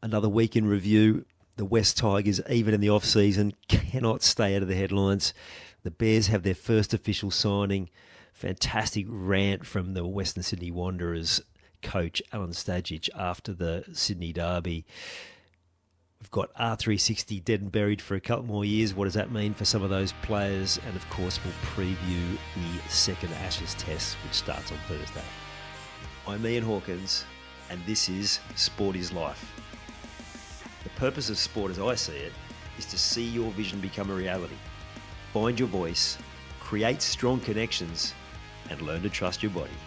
Another week in review. The West Tigers, even in the off-season, cannot stay out of the headlines. The Bears have their first official signing. Fantastic rant from the Western Sydney Wanderers coach, Alan Stajic, after the Sydney Derby. We've got R360 dead and buried for a couple more years. What does that mean for some of those players? And, of course, we'll preview the second Ashes test, which starts on Thursday. I'm Ian Hawkins, and this is Sport is Life. The purpose of sport, as I see it, is to see your vision become a reality. Find your voice, create strong connections, and learn to trust your body.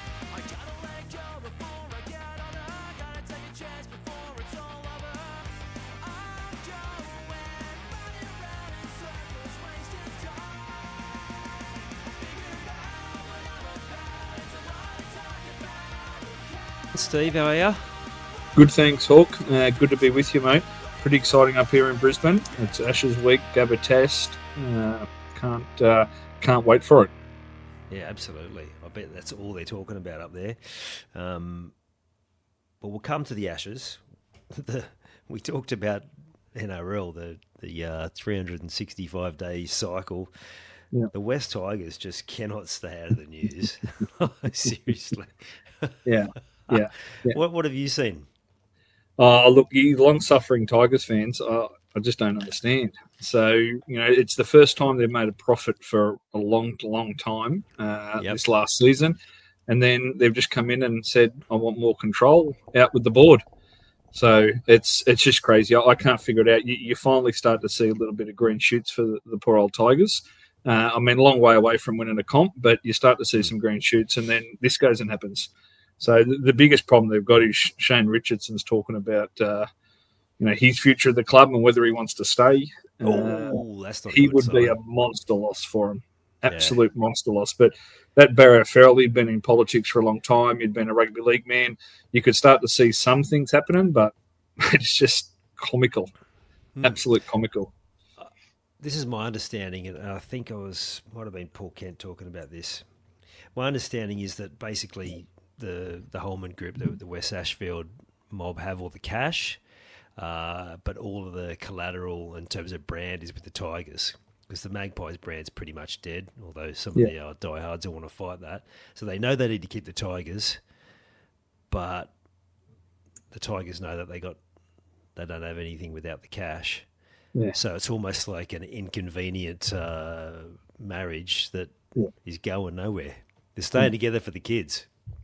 Steve, how are you? Good, thanks, Hawk. Good to be with you, mate. Pretty exciting up here in Brisbane. It's Ashes week, Gabba test. Can't wait for it. Yeah, absolutely. I bet that's all they're talking about up there. But we'll come to the Ashes. We talked about NRL, the 365-day cycle. Yeah. The West Tigers just cannot stay out of the news. Seriously. Yeah. What have you seen? Look, you long-suffering Tigers fans, I just don't understand. So, it's the first time they've made a profit for a long, long time this last season. And then they've just come in and said, I want more control, out with the board. So it's just crazy. I can't figure it out. You finally start to see a little bit of green shoots for the poor old Tigers. A long way away from winning a comp, but you start to see some green shoots, and then this goes and happens. So the biggest problem they've got is Shane Richardson's talking about, his future at the club and whether he wants to stay. That's not he would sign. Be a monster loss for him, absolute monster loss. But that Barry Farrell, he'd been in politics for a long time. He'd been a rugby league man. You could start to see some things happening, but it's just comical, absolute comical. This is my understanding, and I think might have been Paul Kent talking about this. My understanding is that basically the Holman Group, the West Ashfield mob, have all the cash, but all of the collateral in terms of brand is with the Tigers, because the Magpies brand's pretty much dead, although some of the diehards will want to fight that. So they know they need to keep the Tigers, but the Tigers know that they don't have anything without the cash. Yeah. So it's almost like an inconvenient marriage that is going nowhere. They're staying together for the kids.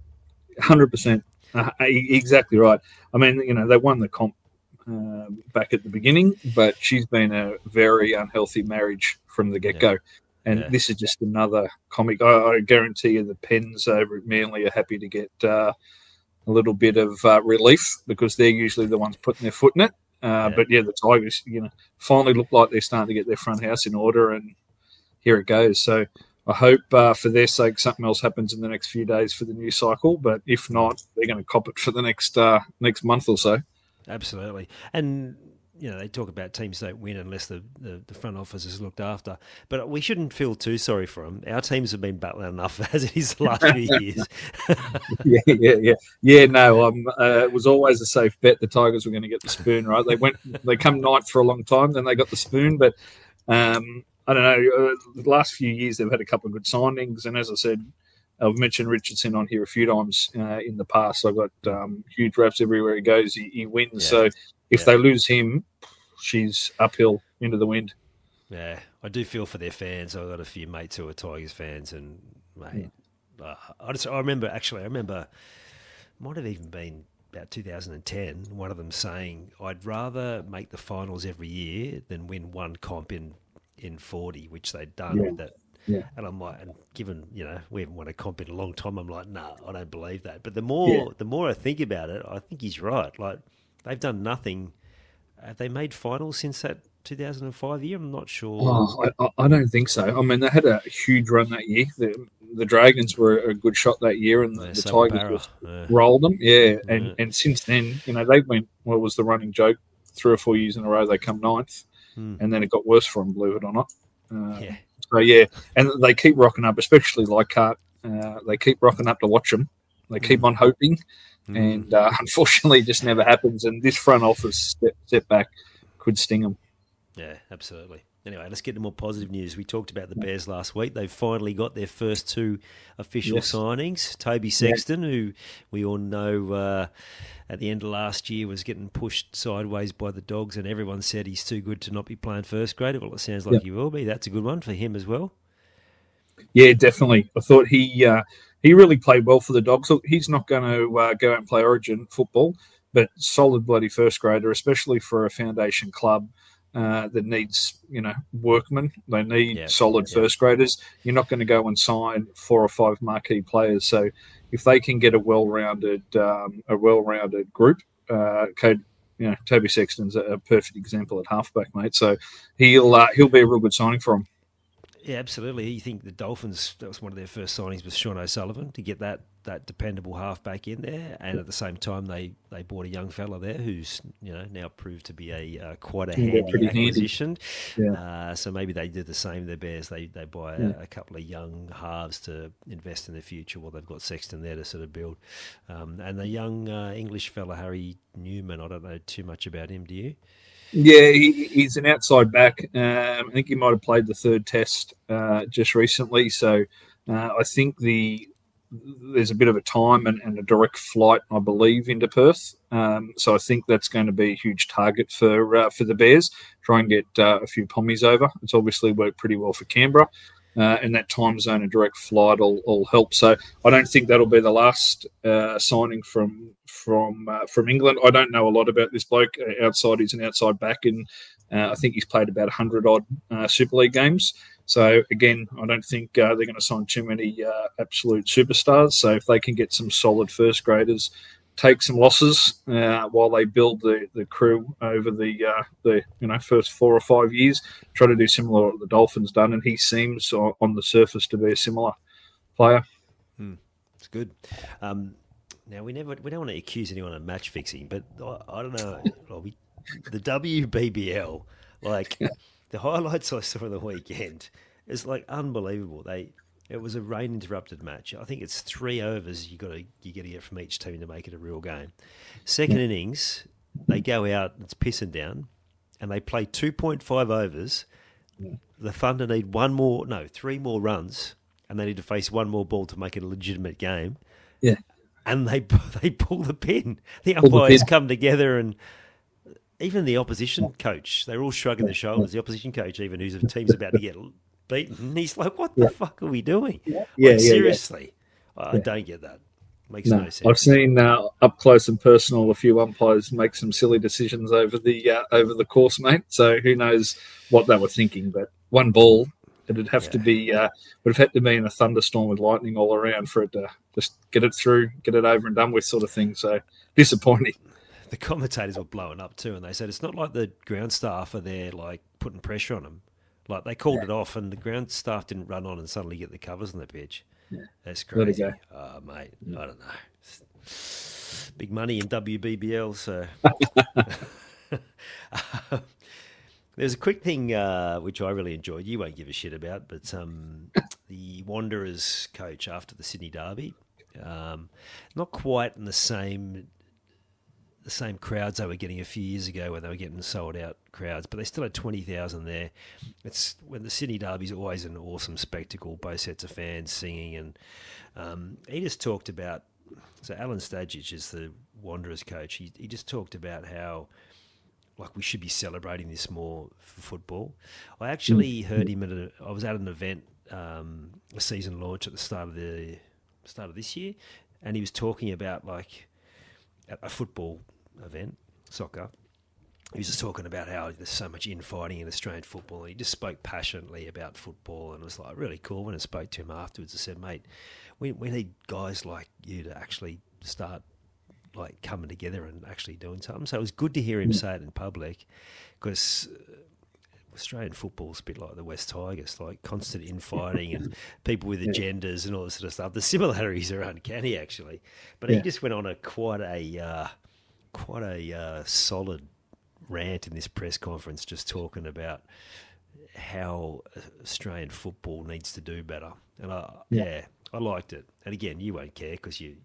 100%. Exactly right. They won the comp back at the beginning, but she's been a very unhealthy marriage from the get-go. And this is just another comic. I guarantee you the Pens over at Manly are happy to get a little bit of relief, because they're usually the ones putting their foot in it. But the Tigers, finally look like they're starting to get their front house in order, and here it goes. So I hope for their sake something else happens in the next few days for the new cycle. But if not, they're going to cop it for the next month or so. Absolutely. And, they talk about teams don't win unless the front office is looked after. But we shouldn't feel too sorry for them. Our teams have been battling enough as it is the last few years. It was always a safe bet the Tigers were going to get the spoon, right? They come ninth for a long time, then they got the spoon. But I don't know. The last few years they've had a couple of good signings. And as I said, I've mentioned Richardson on here a few times in the past. I've got huge raps everywhere he goes. He wins. Yeah. So if they lose him, she's uphill into the wind. Yeah, I do feel for their fans. I've got a few mates who are Tigers fans, and mate, I remember, might have even been about 2010, one of them saying, I'd rather make the finals every year than win one comp in 40, which they'd done with that. Yeah. And I'm like, and given, we haven't won a comp in a long time, I'm like, nah, I don't believe that. But the more I think about it, I think he's right. Like, they've done nothing. Have they made finals since that 2005 year? I'm not sure. I don't think so. They had a huge run that year. The Dragons were a good shot that year, and the Tigers rolled them. Yeah, and since then, they went, what was the running joke, 3 or 4 years in a row they come ninth, and then it got worse for them, believe it or not. And they keep rocking up, especially Leichhardt. They keep rocking up to watch them. They keep on hoping. and unfortunately, it just never happens. And this front office step back could sting them. Yeah, absolutely. Anyway, let's get to more positive news. We talked about the Bears last week. They've finally got their first two official signings. Toby Sexton, who we all know at the end of last year was getting pushed sideways by the Dogs, and everyone said he's too good to not be playing first grade. Well, it sounds like he will be. That's a good one for him as well. Yeah, definitely. I thought he really played well for the Dogs. Look, he's not going to go out and play Origin football, but solid bloody first grader, especially for a foundation club. That needs, workmen. They need solid first graders. You're not going to go and sign 4 or 5 marquee players. So if they can get a well-rounded group, Toby Sexton's a perfect example at halfback, mate. So he'll be a real good signing for him. Yeah, absolutely. You think the Dolphins, that was one of their first signings with Sean O'Sullivan to get that dependable halfback in there, and at the same time they bought a young fella there who's now proved to be a quite a handy acquisition. Yeah. So maybe they did the same. The Bears they buy a couple of young halves to invest in the future while they've got Sexton there to sort of build. And the young English fella Harry Newman, I don't know too much about him. Do you? Yeah, he's an outside back. I think he might have played the third test just recently. So I think there's a bit of a time and a direct flight, I believe, into Perth. So I think that's going to be a huge target for the Bears. Try and get a few pommies over. It's obviously worked pretty well for Canberra. And that time zone and direct flight will help. So I don't think that'll be the last signing from England. I don't know a lot about this bloke. He's an outside back, and I think he's played about 100-odd Super League games. So again, I don't think they're going to sign too many absolute superstars. So if they can get some solid first graders, take some losses while they build the crew over the first 4 or 5 years. Try to do similar to what the Dolphins done, and he seems on the surface to be a similar player. It's good. Now we don't want to accuse anyone of match fixing, but I don't know. The WBBL, the highlights I saw on the weekend, is unbelievable. It was a rain-interrupted match. I think it's 3 overs you got to get from each team to make it a real game. Second innings, they go out, it's pissing down, and they play 2.5 overs. The Thunder need 3 more runs, and they need to face 1 more ball to make it a legitimate game. Yeah. And they pull the pin. The umpires come together, and even the opposition coach, they're all shrugging their shoulders. The opposition coach, even whose team's about to get beaten, he's like, "What the fuck are we doing?" Seriously, I don't get that. Makes no sense. I've seen up close and personal a few umpires make some silly decisions over the course, mate. So who knows what they were thinking? But 1 ball, it'd have to be would have had to be in a thunderstorm with lightning all around for it to just get it through, get it over and done with, sort of thing. So disappointing. The commentators were blowing up too, and they said it's not like the ground staff are there putting pressure on them. They called it off, and the ground staff didn't run on and suddenly get the covers on the pitch. Yeah. That's crazy. Oh, mate, I don't know. Big money in WBBL, so. There's a quick thing which I really enjoyed. You won't give a shit about, but the Wanderers coach after the Sydney Derby, not quite in the same crowds they were getting a few years ago when they were getting sold out crowds, but they still had 20,000 there. It's when the Sydney Derby's always an awesome spectacle, both sets of fans singing, and he just talked about. So Alan Stajic is the Wanderers coach. He just talked about how we should be celebrating this more for football. I actually heard him I was at an event, a season launch at the start of this year, and he was talking about at a football event, soccer. He was just talking about how there's so much infighting in Australian football, and he just spoke passionately about football, and it was really cool. When I spoke to him afterwards, I said, "Mate, we need guys like you to actually start coming together and actually doing something." So it was good to hear him say it in public, because Australian football's a bit like the West Tigers, constant infighting and people with agendas and all this sort of stuff. The similarities are uncanny, actually. But he just went on quite a solid rant in this press conference, just talking about how Australian football needs to do better. And I liked it. And again, you won't care because you're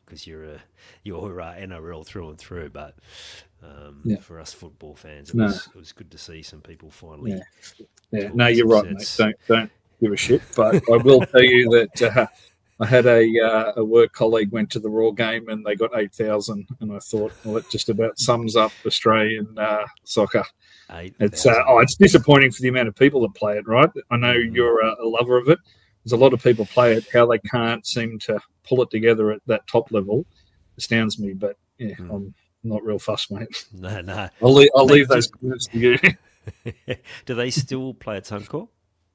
NRL through and through. But for us football fans, it was good to see some people finally. Yeah. No, you're right, mate. Don't give a shit. But I will tell you that I had a work colleague went to the Raw game and they got 8,000, and I thought, well, it just about sums up Australian soccer. It's disappointing for the amount of people that play it, right? I know you're a lover of it. There's a lot of people play it. How they can't seem to pull it together at that top level astounds me. But I'm not real fussed, mate. No. I'll leave those comments to you. Do they still play at Suncorp?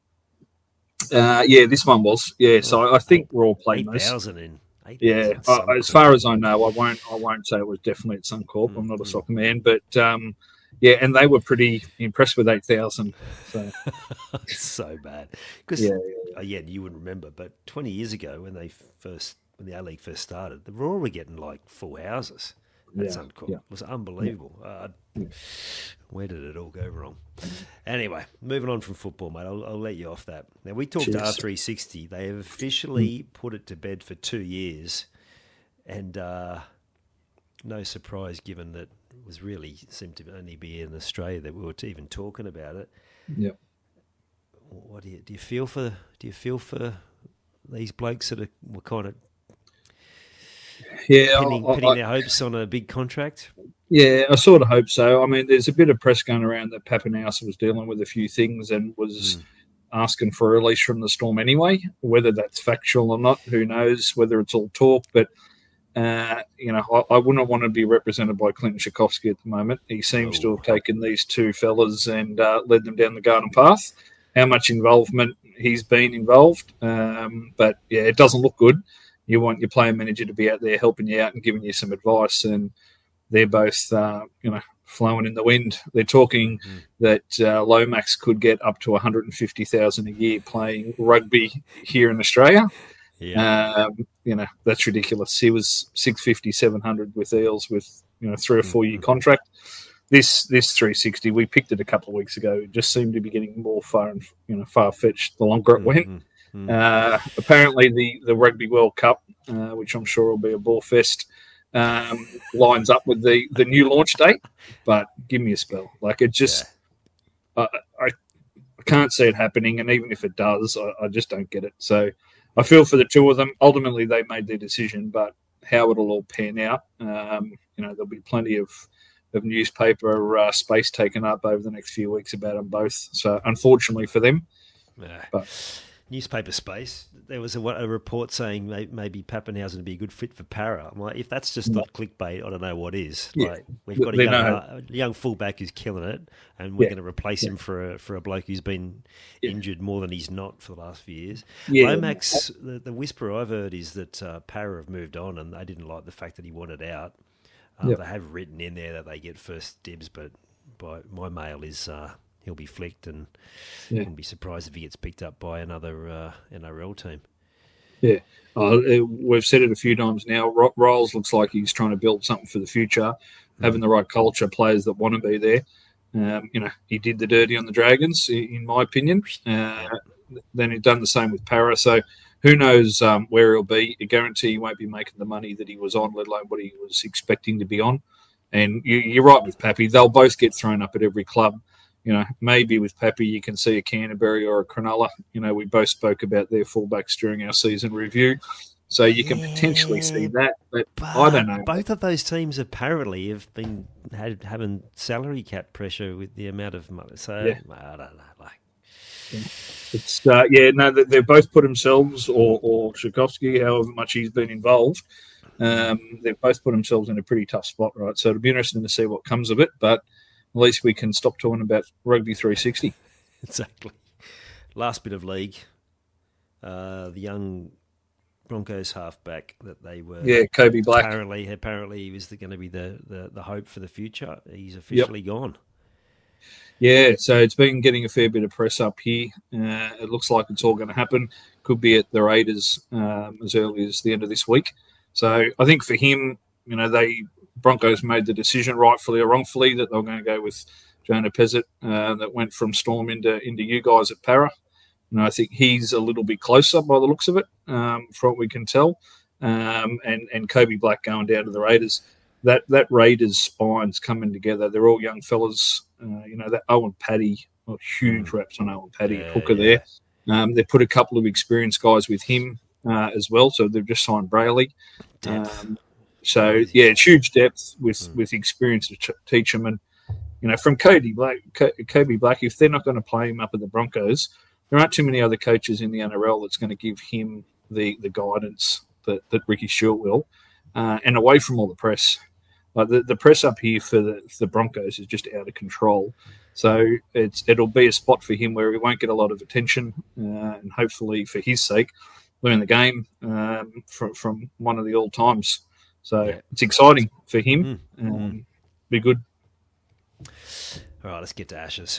This one was. Yeah, so I think Raw played 8,000 in. 8,000 as far as I know, I won't say it was definitely at Suncorp. I'm not a soccer man, but and they were pretty impressed with 8,000. So. So bad. Because you wouldn't remember, but 20 years ago when the A-League first started, the Raw were getting like full houses at Suncorp. It was unbelievable. Where did it all go wrong? Anyway, moving on from football, mate. I'll let you off that. Now, we talked R360. They have officially put it to bed for 2 years, and no surprise given that it was really seemed to only be in Australia that we were even talking about it. Yep. What do you feel for? Do you feel for these blokes that were kind of pinning their hopes on a big contract? Yeah, I sort of hope so. I mean, there's a bit of press going around that Papenhuyzen was dealing with a few things and was asking for a release from the Storm anyway. Whether that's factual or not, who knows? Whether it's all talk, but I wouldn't want to be represented by Clinton Tchaikovsky at the moment. He seems to have taken these two fellas and led them down the garden path. How much involvement he's been involved, but it doesn't look good. You want your player manager to be out there helping you out and giving you some advice, and they're both, flowing in the wind. They're talking that Lomax could get up to $150,000 a year playing rugby here in Australia. Yeah. That's ridiculous. He was 650, 700 with Eels with 3 or 4 year contract. This 360, we picked it a couple of weeks ago. It just seemed to be getting more far fetched the longer it went. Apparently, the Rugby World Cup, which I'm sure will be a ball fest, lines up with the new launch date. But give me a spell. Like it just, I can't see it happening. And even if it does, I just don't get it. So I feel for the two of them. Ultimately, they made their decision, but how it'll all pan out, there'll be plenty of newspaper space taken up over the next few weeks about them both. So unfortunately for them, but newspaper space. There was a report saying maybe Papenhuyzen would be a good fit for Para. I'm like, if that's just not clickbait, I don't know what is. Like we've got a young fullback who's killing it, and we're going to replace him for a bloke who's been injured more than he's not for the last few years. Lomax, the whisper I've heard is that Para have moved on, and they didn't like the fact that he wanted out. They have written in there that they get first dibs, but by my mail is he'll be flicked, and wouldn't be surprised if he gets picked up by another NRL team. Yeah, we've said it a few times now. Riles looks like he's trying to build something for the future, having the right culture, players that want to be there. He did the dirty on the Dragons, in my opinion. Then he's done the same with Para. So who knows where he'll be. I guarantee he won't be making the money that he was on, let alone what he was expecting to be on. And you're right with Pappy. They'll both get thrown up at every club. Maybe with Pappy you can see a Canterbury or a Cronulla. We both spoke about their fullbacks during our season review. So you can potentially see that, but I don't know. Both of those teams apparently have been having salary cap pressure with the amount of money. So I don't know. It's they've both put themselves, or Tchaikovsky, however much he's been involved, they've both put themselves in a pretty tough spot, right? So it'll be interesting to see what comes of it, but at least we can stop talking about Rugby 360. Exactly. Last bit of league, the young Broncos halfback that they were. Yeah, Kobe Black. Apparently he was going to be the hope for the future. He's officially gone. Yeah, so it's been getting a fair bit of press up here. It looks like it's all going to happen. Could be at the Raiders as early as the end of this week. So I think for him, Broncos made the decision, rightfully or wrongfully, that they were going to go with Jonah Pezzett that went from Storm into you guys at Para. and I think he's a little bit closer by the looks of it, from what we can tell. And Kobe Black going down to the Raiders. That Raiders spine's coming together. They're all young fellas. That Owen Paddy, huge reps on Owen Paddy, hooker there. They put a couple of experienced guys with him as well. So they've just signed Brayley. It's huge depth with experience to teach them. And from Kobe Black, if they're not going to play him up at the Broncos, there aren't too many other coaches in the NRL that's going to give him the guidance that Ricky Stuart will, and away from all the press. Like the press up here for the Broncos is just out of control. So it'll be a spot for him where he won't get a lot of attention, and hopefully for his sake, learn the game from one of the old times. So it's exciting for him. Be good. All right, let's get to Ashes.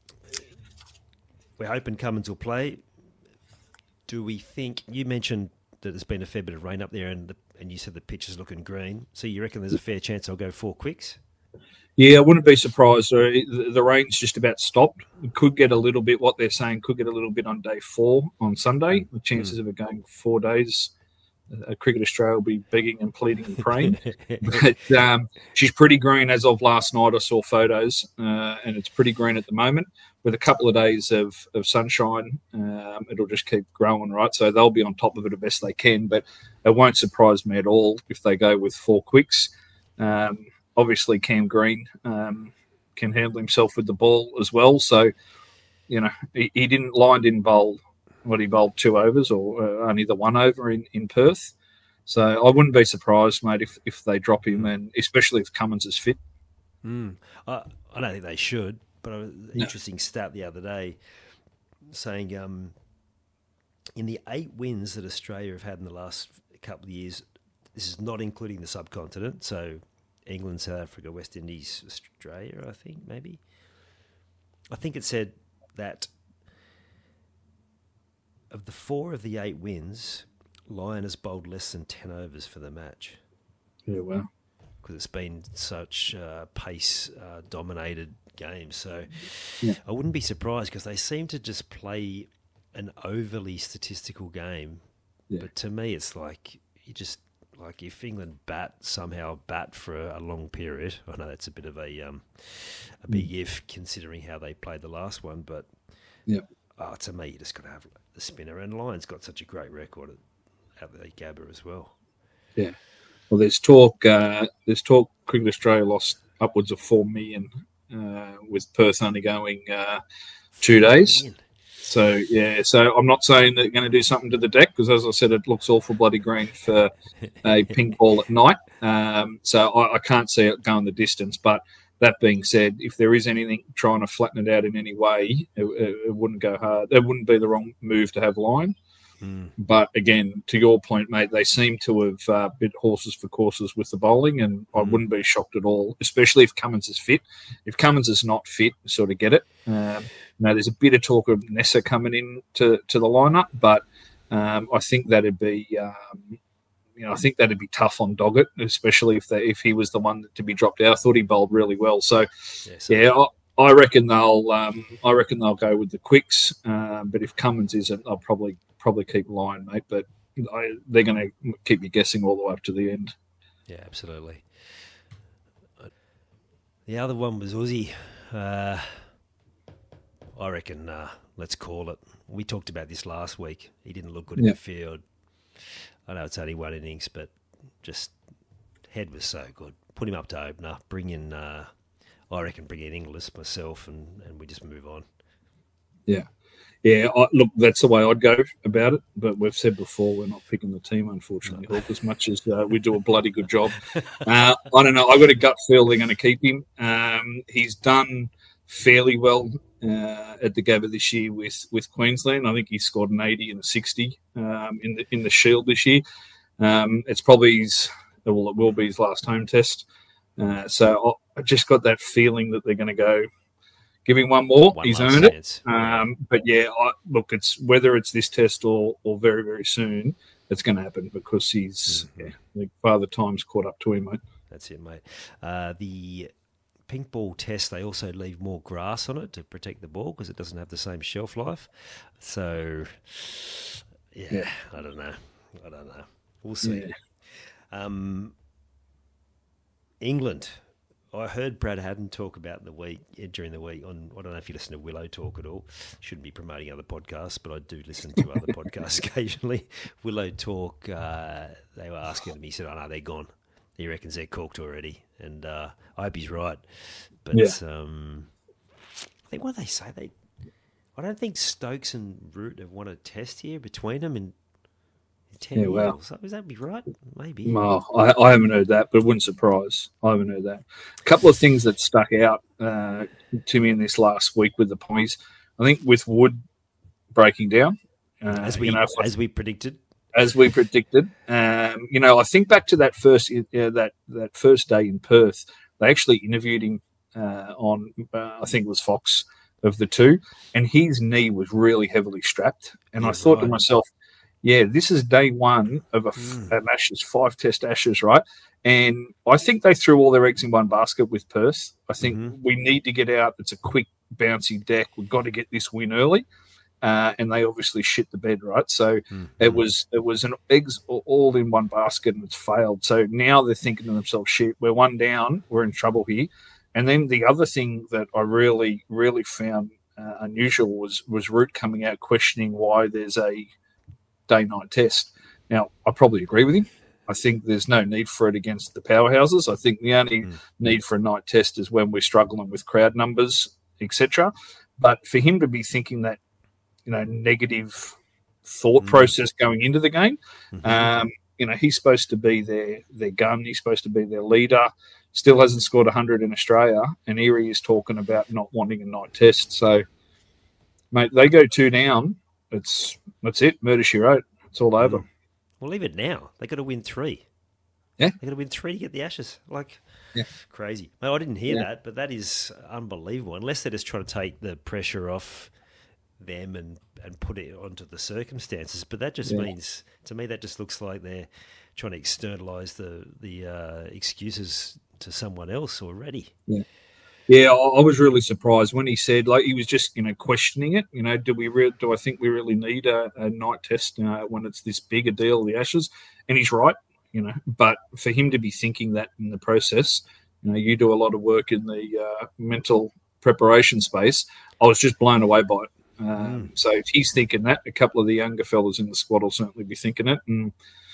We're hoping Cummins will play. Do we think you mentioned that there's been a fair bit of rain up there, and you said the pitch is looking green. So you reckon there's a fair chance I'll go 4 quicks? Yeah, I wouldn't be surprised. The rain's just about stopped. It could get a little bit, what they're saying, could get a little bit on day 4 on Sunday. The chances of it going 4 days, Cricket Australia will be begging and pleading and praying. But she's pretty green as of last night. I saw photos, and it's pretty green at the moment. With a couple of days of sunshine, it'll just keep growing, right? So they'll be on top of it the best they can, but it won't surprise me at all if they go with 4 quicks. Obviously, Cam Green can handle himself with the ball as well. So, he didn't bowl, he bowled 2 overs or only the 1 over in Perth. So I wouldn't be surprised, mate, if they drop him, and especially if Cummins is fit. I don't think they should. But an interesting stat the other day saying in the 8 wins that Australia have had in the last couple of years, this is not including the subcontinent, so England, South Africa, West Indies, Australia, I think, maybe. I think it said that of the 4 of the 8 wins, Lyon has bowled less than 10 overs for the match. Yeah, wow. Because it's been such pace-dominated games. So I wouldn't be surprised because they seem to just play an overly statistical game. Yeah. But to me, it's like if England somehow bat for a long period. I know that's a bit of a big if considering how they played the last one, but to me, you just got to have the spinner. And Lyon's got such a great record at the Gabba as well. Yeah. Well, there's talk. Cricket Australia lost upwards of 4 million with Perth only going 2 days. So I'm not saying they're going to do something to the deck because, as I said, it looks awful bloody green for a pink ball at night. So I can't see it going the distance. But that being said, if there is anything trying to flatten it out in any way, it wouldn't go hard. It wouldn't be the wrong move to have Lyon. But again, to your point, mate, they seem to have bit horses for courses with the bowling, and I wouldn't be shocked at all, especially if Cummins is fit. If Cummins is not fit, sort of get it. There's a bit of talk of Nessa coming in to the lineup, but I think that'd be, tough on Doggett, especially if he was the one to be dropped out. I thought he bowled really well, so I reckon they'll go with the quicks. But if Cummins isn't, I'll probably keep Lyon, mate. But they're going to keep you guessing all the way up to the end. Yeah, absolutely. The other one was Uzi. I reckon let's call it. We talked about this last week. He didn't look good in the field. I know it's only 1 innings, but just head was so good. Put him up to opener. Bring in Inglis myself, and we just move on. Yeah. Look, that's the way I'd go about it. But we've said before we're not picking the team, unfortunately, Hawk, as much as we do a bloody good job. I don't know. I've got a gut feel they're going to keep him. He's done fairly well at the Gabba this year with Queensland. I think he scored an 80 and a 60 in the Shield this year. It's probably it will be his last home test. So I just got that feeling that they're going to go give him one more. He's earned it. But look, it's whether it's this test or very, very soon, it's going to happen because he's Father Time's caught up to him, mate. That's it, mate. The pink ball test, they also leave more grass on it to protect the ball because it doesn't have the same shelf life. So, yeah. I don't know. We'll see. Yeah. England. I heard Brad Haddon talk about during the week on. I don't know if you listen to Willow Talk at all. Shouldn't be promoting other podcasts, but I do listen to other podcasts occasionally. Willow Talk. They were asking him. He said, "Oh no, they're gone. He reckons they're cooked already." And I hope he's right. But I think what they say I don't think Stokes and Root have won a test here between them in 10 years. Well, would that be right? Maybe. No, I haven't heard that, but it wouldn't surprise. I haven't heard that. A couple of things that stuck out to me in this last week with the Pommies. I think with Wood breaking down. As we predicted. As we predicted. I think back to that first that first day in Perth, they actually interviewed him on, I think it was Fox of the two, and his knee was really heavily strapped. And I thought to myself, this is day one of an Ashes, 5 Test Ashes, right? And I think they threw all their eggs in one basket with Perth. I think we need to get out. It's a quick, bouncy deck. We've got to get this win early. And they obviously shit the bed, right? So it was an eggs all in one basket, and it's failed. So now they're thinking to themselves, shit, we're one down. We're in trouble here. And then the other thing that I really, really found unusual was Root coming out questioning why there's a day-night test. Now, I probably agree with him. I think there's no need for it against the powerhouses. I think the only need for a night test is when we're struggling with crowd numbers, etc. But for him to be thinking that, negative thought process going into the game, he's supposed to be their gun. He's supposed to be their leader. Still hasn't scored 100 in Australia, and here he is talking about not wanting a night test. So, mate, they go 2 down. That's it. Murder she wrote. It's all over. Well, leave it now. They got to win 3. Yeah, they got to win 3 to get the Ashes. Crazy. No, I didn't hear that, but that is unbelievable. Unless they're just trying to take the pressure off them and put it onto the circumstances. But that just means, to me, that just looks like they're trying to externalise the excuses to someone else already. Yeah. Yeah, I was really surprised when he said, he was just, questioning it. Do I think we really need a night test when it's this big a deal, the Ashes? And he's right, But for him to be thinking that in the process, you do a lot of work in the mental preparation space. I was just blown away by it. So if he's thinking that, a couple of the younger fellas in the squad will certainly be thinking it. And,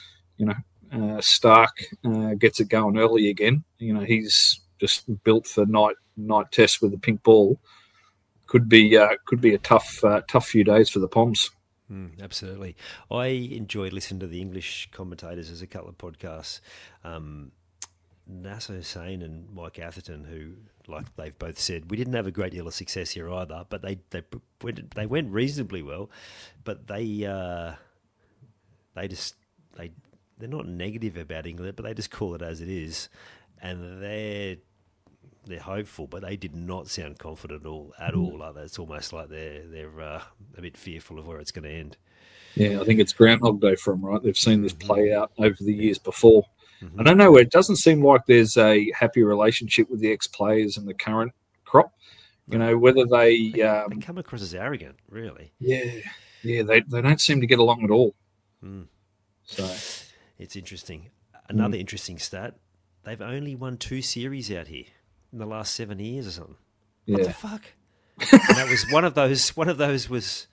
Stark gets it going early again. He's just built for night test with the pink ball. Could be a tough few days for the Poms. Absolutely. I enjoyed listening to the English commentators. There's a couple of podcasts, Nasser Hussain and Mike Atherton, who, like they've both said, we didn't have a great deal of success here either, but they went reasonably well. But they're not negative about England, but they just call it as it is, and they're hopeful, but they did not sound confident at all. It's almost like they're a bit fearful of where it's going to end. Yeah, I think it's Groundhog Day for them, right? They've seen this play out over the years before. I don't know. It doesn't seem like there's a happy relationship with the ex-players and the current crop. Whether they come across as arrogant, really. Yeah. They don't seem to get along at all. So it's interesting. Another interesting stat: they've only won 2 series out here in the last 7 years or something. What the fuck? And that was one of those. One of those was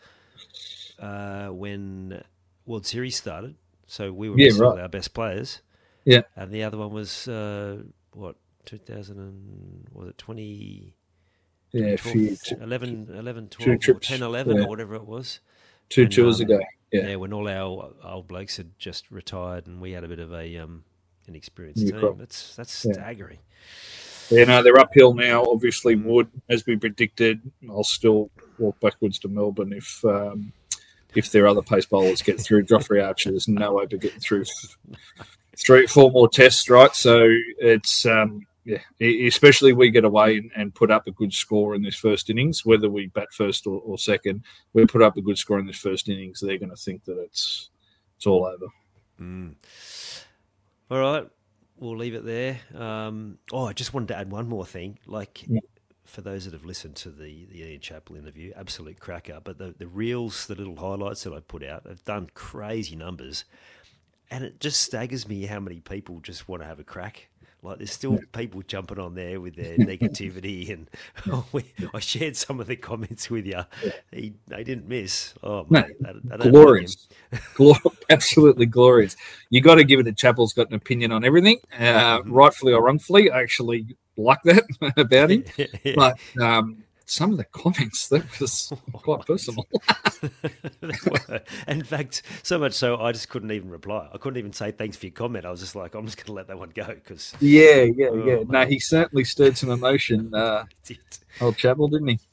when World Series started. So we were missing all our best players. Yeah. And the other one was 2000 and was it 20? Yeah, 11, 12, or 10, 11 or whatever it was. Two tours ago. Yeah, when all our old blokes had just retired and we had a bit of an experienced team. Crop. That's staggering. Yeah, no, they're uphill now. Obviously, Wood, as we predicted, I'll still walk backwards to Melbourne if their other pace bowlers get through. Joffrey Archer, there's no way of getting through 3-4 more tests, right? So it's especially we get away and put up a good score in this first innings, whether we bat first or second, we put up a good score in this first innings, they're going to think that it's all over. All right. we'll leave it there. I just wanted to add one more thing. For those that have listened to the Ian Chappell interview, absolute cracker. But the reels, the little highlights that I put out, have done crazy numbers. And it just staggers me how many people just want to have a crack. There's still people jumping on there with their negativity, and I shared some of the comments with you. They didn't miss. Oh, mate, glorious, absolutely glorious. You got to give it to Chappell's got an opinion on everything, rightfully or wrongfully. I actually like that about him, but some of the comments, that was quite personal. In fact, so much so I just couldn't even reply. I couldn't even say thanks for your comment. I was just like, I'm just going to let that one go because. Yeah. No, he certainly stirred some emotion. Old Chappell, didn't he?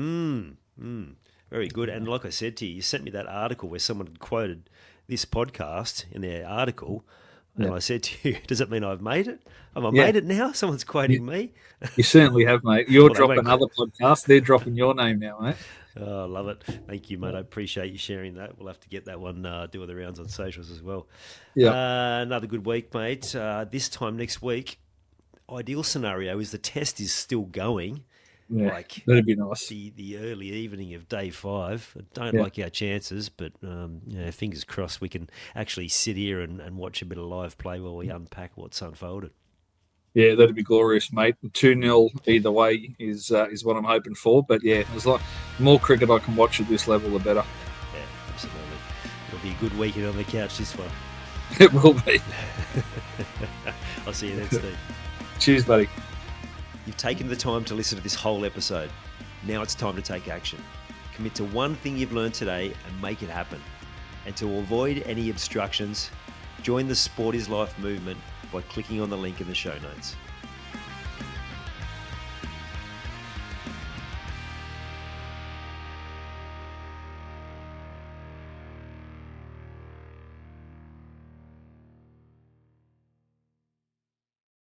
Very good. And like I said to you, you sent me that article where someone had quoted this podcast in their article. And I said to you, does it mean I've made it? Have I made it now? Someone's quoting me? You certainly have, mate. You're dropping other podcasts. They're dropping your name now, mate. Oh, I love it. Thank you, mate. I appreciate you sharing that. We'll have to get that one, do the rounds on socials as well. Yeah. Another good week, mate. This time next week, ideal scenario is the test is still going. Yeah, that'd be nice. The early evening of day 5. I don't like our chances, but fingers crossed we can actually sit here and watch a bit of live play while we unpack what's unfolded. Yeah, that'd be glorious, mate. 2-0 either way is what I'm hoping for. But yeah, there's the more cricket I can watch at this level, the better. Yeah, absolutely. It'll be a good weekend on the couch, this one. It will be. I'll see you then, Steve. Cheers, buddy. You've taken the time to listen to this whole episode. Now it's time to take action. Commit to one thing you've learned today and make it happen. And to avoid any obstructions, join the Sport is Life movement by clicking on the link in the show notes.